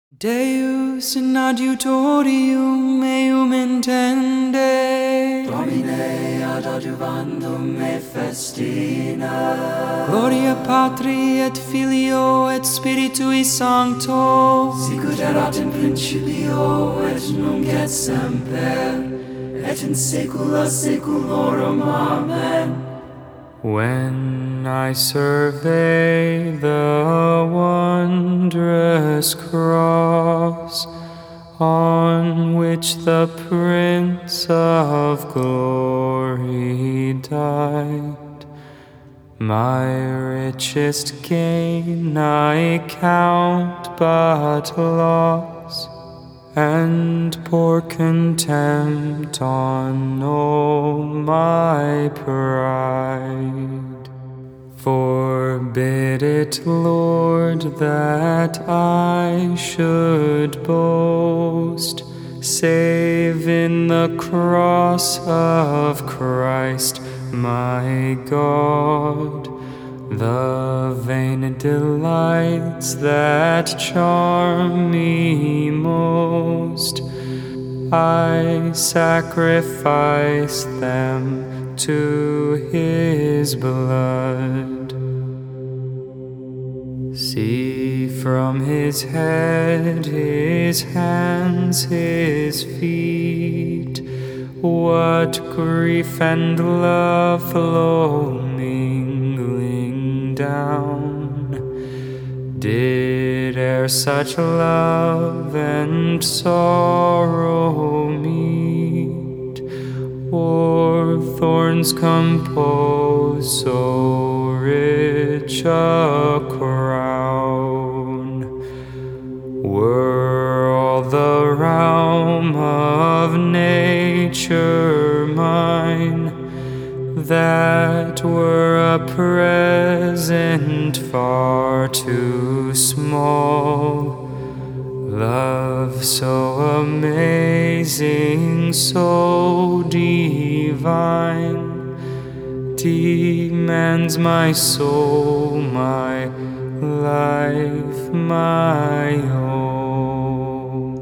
Deus in adiutorium meum intende, Domine ad adjuvandum me festina. Gloria Patri et Filio et Spiritui Sancto, Sicut erat in principio et nunc et semper et in saecula saeculorum. Amen. When I survey the wondrous cross on which the Prince of Glory died, my richest gain I count but loss, and pour contempt on all my pride. Forbid it, Lord, that I should boast, save in the cross of Christ my God, the vain delights that charm me most. I sacrifice them to His blood. See from His head, His hands, His feet, what grief and love flow mingling down. Did e'er such love and sorrow meet, or thorns compose so rich a crown? Were all the realm of nature mine, that were a present far too small. Love so amazing, so divine, demands my soul, my life, my own.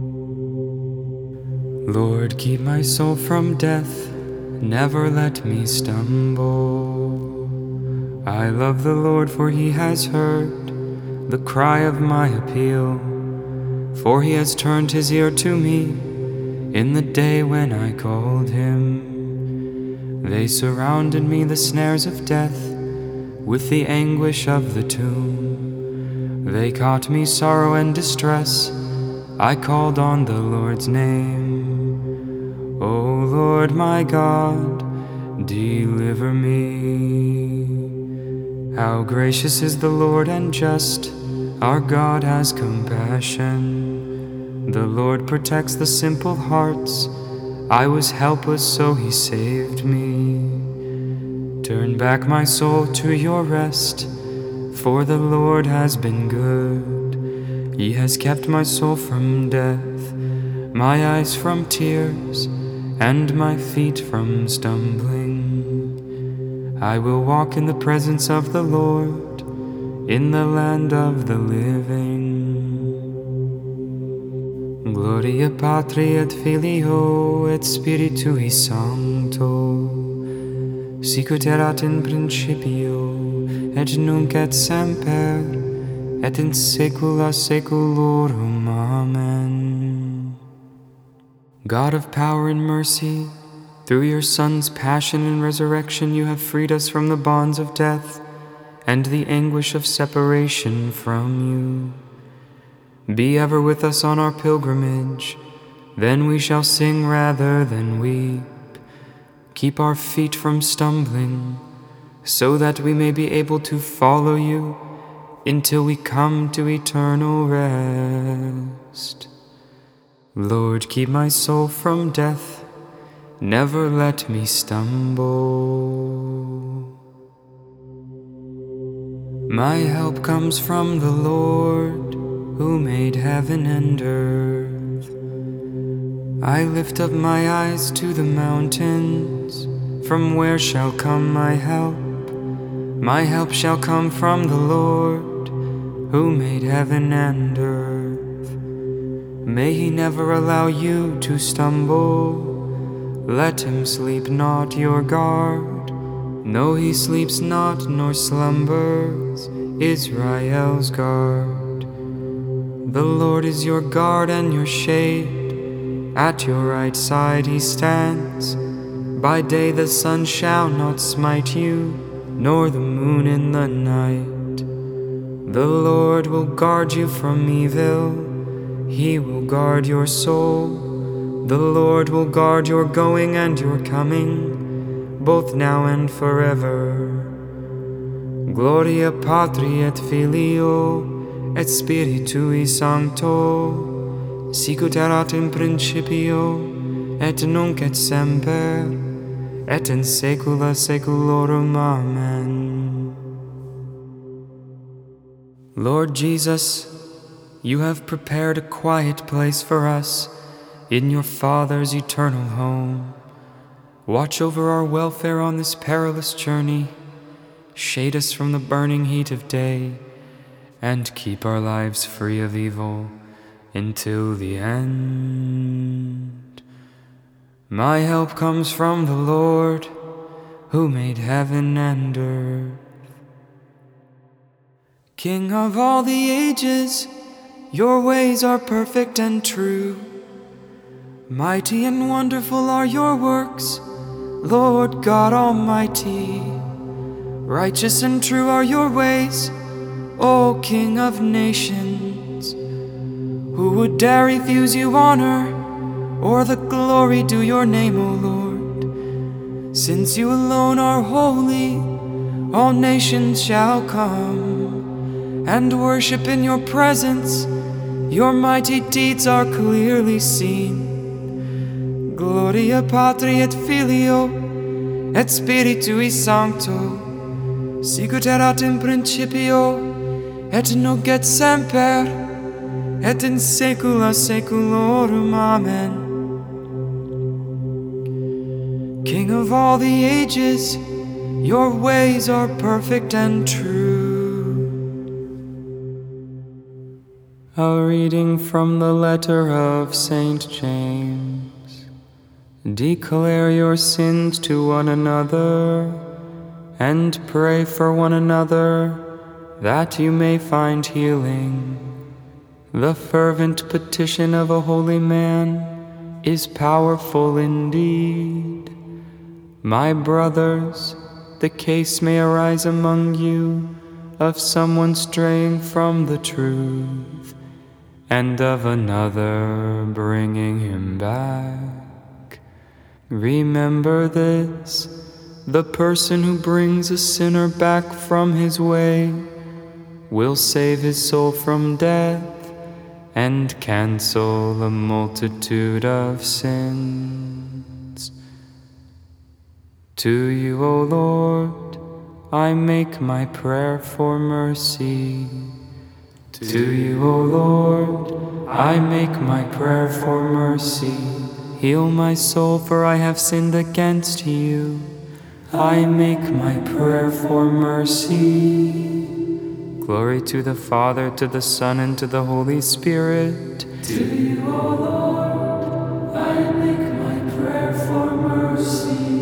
Lord, keep my soul from death, never let me stumble. I love the Lord, for He has heard the cry of my appeal, for He has turned His ear to me in the day when I called Him. They surrounded me, the snares of death, with the anguish of the tomb. They caught me sorrow and distress, I called on the Lord's name. O Lord my God, deliver me. How gracious is the Lord and just, our God has compassion. The Lord protects the simple hearts, I was helpless, so He saved me. Turn back my soul to your rest, for the Lord has been good. He has kept my soul from death, my eyes from tears, and my feet from stumbling. I will walk in the presence of the Lord, in the land of the living. Gloria Patri et Filio et Spiritui Sancto, sicut erat in principio, et nunc et semper, et in saecula saeculorum. Amen. God of power and mercy, through your Son's passion and resurrection you have freed us from the bonds of death and the anguish of separation from you. Be ever with us on our pilgrimage, then we shall sing rather than weep. Keep our feet from stumbling, so that we may be able to follow you until we come to eternal rest. Lord, keep my soul from death, never let me stumble. My help comes from the Lord, who made heaven and earth. I lift up my eyes to the mountains, from where shall come my help? My help shall come from the Lord, who made heaven and earth. May he never allow you to stumble. Let him sleep not your guard. No, he sleeps not nor slumbers, Israel's guard. The Lord is your guard and your shade. At your right side he stands. By day the sun shall not smite you, nor the moon in the night. The Lord will guard you from evil. He will guard your soul. The Lord will guard your going and your coming, both now and forever. Gloria Patri et Filio et Spiritui Sancto, sicut erat in principio et nunc et semper et in saecula saeculorum. Amen. Lord Jesus, you have prepared a quiet place for us in your Father's eternal home. Watch over our welfare on this perilous journey. Shade us from the burning heat of day, and keep our lives free of evil until the end. My help comes from the Lord, who made heaven and earth. King of all the ages, your ways are perfect and true. Mighty and wonderful are your works, Lord God Almighty. Righteous and true are your ways, O King of nations. Who would dare refuse you honor, or the glory due your name, O Lord? Since you alone are holy, all nations shall come and worship in your presence. Your mighty deeds are clearly seen. Gloria Patri et Filio et Spiritui Sancto, sicut erat in principio et nunc et semper et in saecula saeculorum. Amen. King of all the ages, your ways are perfect and true. A reading from the letter of St. James. Declare your sins to one another, and pray for one another, that you may find healing. The fervent petition of a holy man is powerful indeed. My brothers, the case may arise among you of someone straying from the truth, and of another bringing him back. Remember this: the person who brings a sinner back from his way will save his soul from death and cancel a multitude of sins. To you, O Lord, I make my prayer for mercy. To you, O Lord, I make my prayer for mercy. Heal my soul, for I have sinned against you. I make my prayer for mercy. Glory to the Father, to the Son, and to the Holy Spirit. To you, O Lord, I make my prayer for mercy.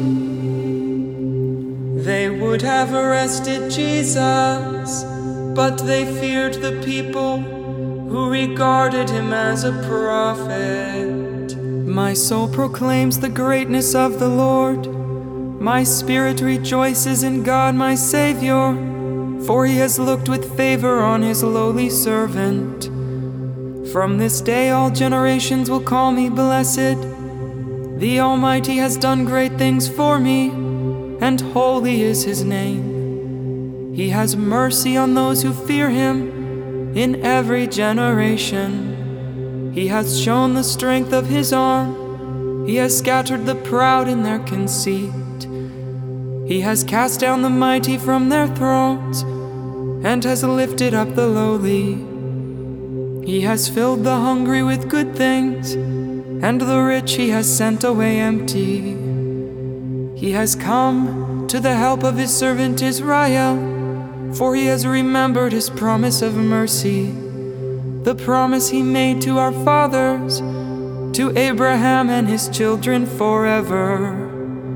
They would have arrested Jesus, but they feared the people, who regarded him as a prophet. My soul proclaims the greatness of the Lord. My spirit rejoices in God my Savior, for he has looked with favor on his lowly servant. From this day all generations will call me blessed. The Almighty has done great things for me, and holy is his name. He has mercy on those who fear him in every generation. He has shown the strength of his arm. He has scattered the proud in their conceit. He has cast down the mighty from their thrones, and has lifted up the lowly. He has filled the hungry with good things, and the rich he has sent away empty. He has come to the help of his servant Israel, for he has remembered his promise of mercy, the promise he made to our fathers, to Abraham and his children forever.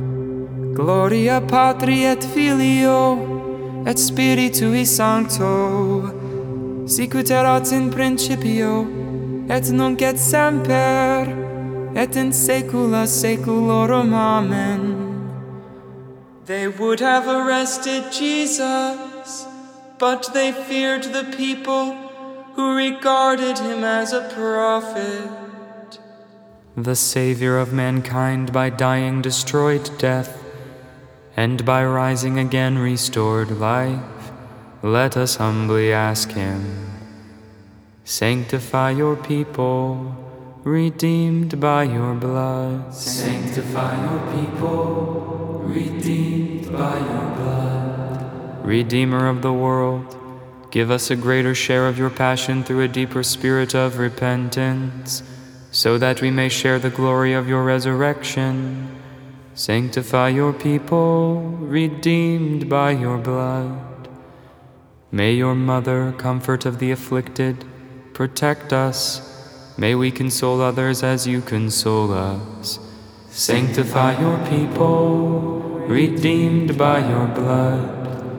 Gloria Patri et Filio et Spiritui Sancto, sicut erat in principio, et nunc et semper, et in saecula saeculorum. Amen. They would have arrested Jesus, but they feared the people who regarded him as a prophet. The Savior of mankind, by dying destroyed death, and by rising again restored life. Let us humbly ask him. Sanctify your people, redeemed by your blood. Sanctify your people, redeemed by your blood. Redeemer of the world, give us a greater share of your passion through a deeper spirit of repentance, so that we may share the glory of your resurrection. Sanctify your people, redeemed by your blood. May your mother, comfort of the afflicted, protect us. May we console others as you console us. Sanctify your people, redeemed by your blood.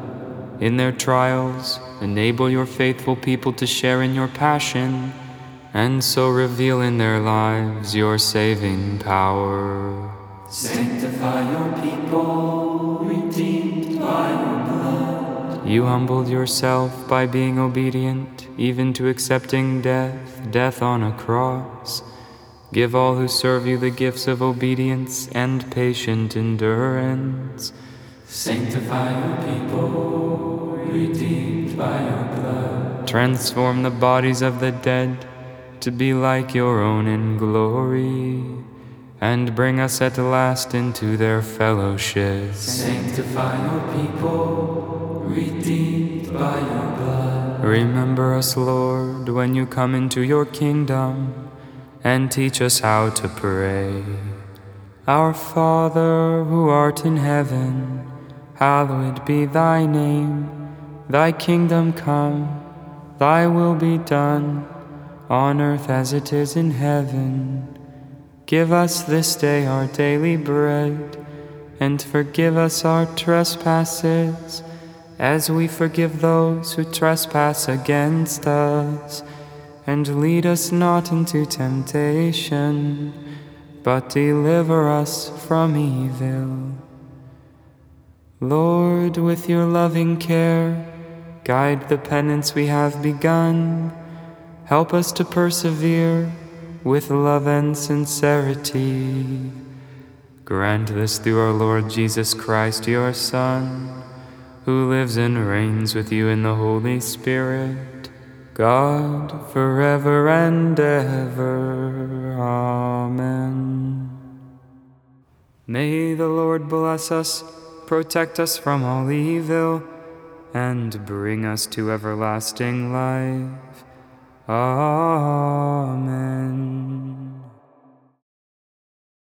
In their trials, enable your faithful people to share in your passion, and so reveal in their lives your saving power. Sanctify your people, redeemed by your blood. You humbled yourself by being obedient, even to accepting death on a cross. Give all who serve you the gifts of obedience and patient endurance. Sanctify your people, redeemed by your blood. Transform the bodies of the dead to be like your own in glory, and bring us at last into their fellowship. Sanctify your people, redeemed by your blood. Remember us, Lord, when you come into your kingdom, and teach us how to pray. Our Father, who art in heaven, hallowed be thy name. Thy kingdom come, thy will be done, on earth as it is in heaven. Give us this day our daily bread, and forgive us our trespasses, as we forgive those who trespass against us. And lead us not into temptation, but deliver us from evil. Lord, with your loving care, guide the penance we have begun. Help us to persevere with love and sincerity. Grant this through our Lord Jesus Christ, your Son, who lives and reigns with you in the Holy Spirit, God, forever and ever. Amen. May the Lord bless us, protect us from all evil, and bring us to everlasting life. Amen.